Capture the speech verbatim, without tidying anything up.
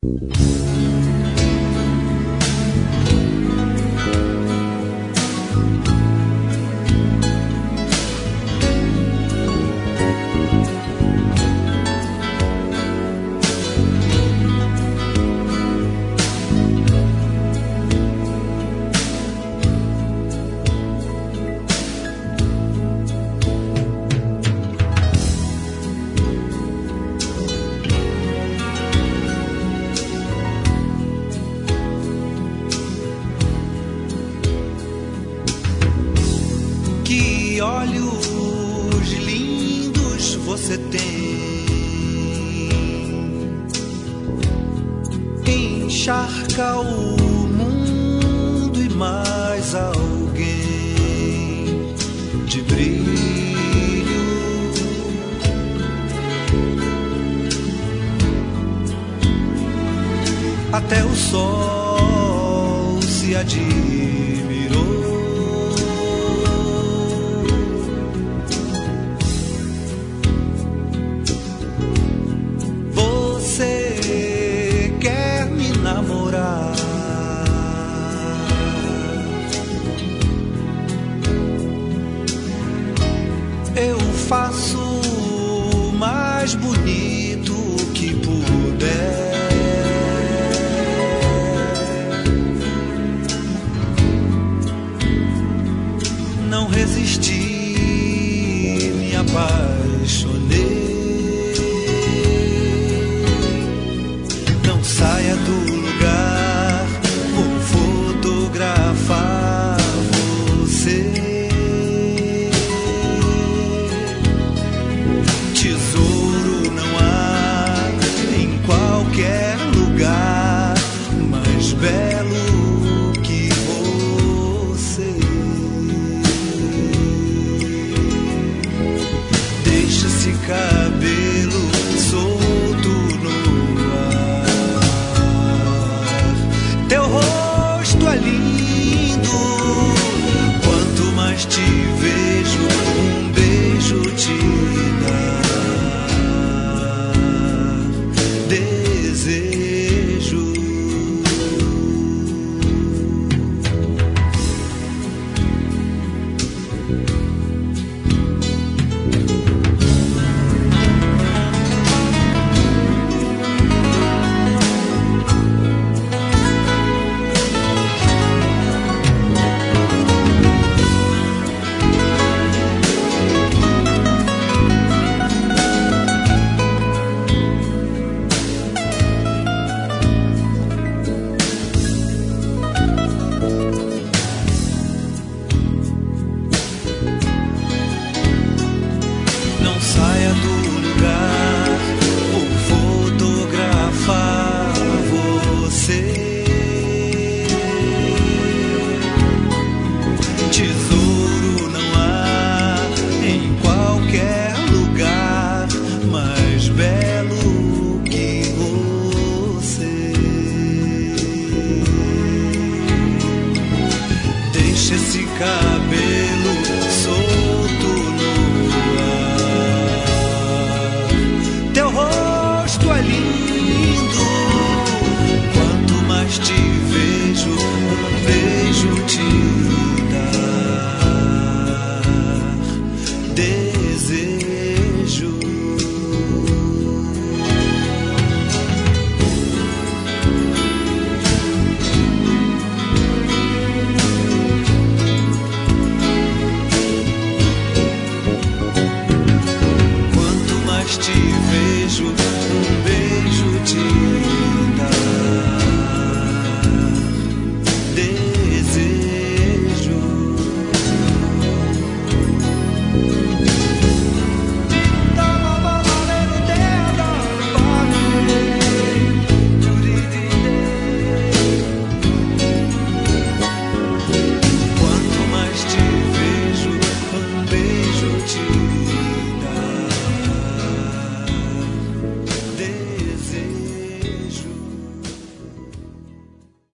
Encharca o mundo e mais alguém de brilho. Até o sol se admirou. Eu faço o mais bonito que puder. Não resisti, me apaixonei. Não saia do lugar, vou fotografar você. Qualquer lugar mais belo que você. Deixa esse cabelo solto no ar. Teu rosto é lindo. Quanto mais te vejo, um beijo te dá. Desejo. Tesouro não há em qualquer lugar mais belo que você. Deixa esse cabelo solto no ar. Teu rosto é lindo. Quanto mais te vejo, um beijo te desejo. Quanto mais te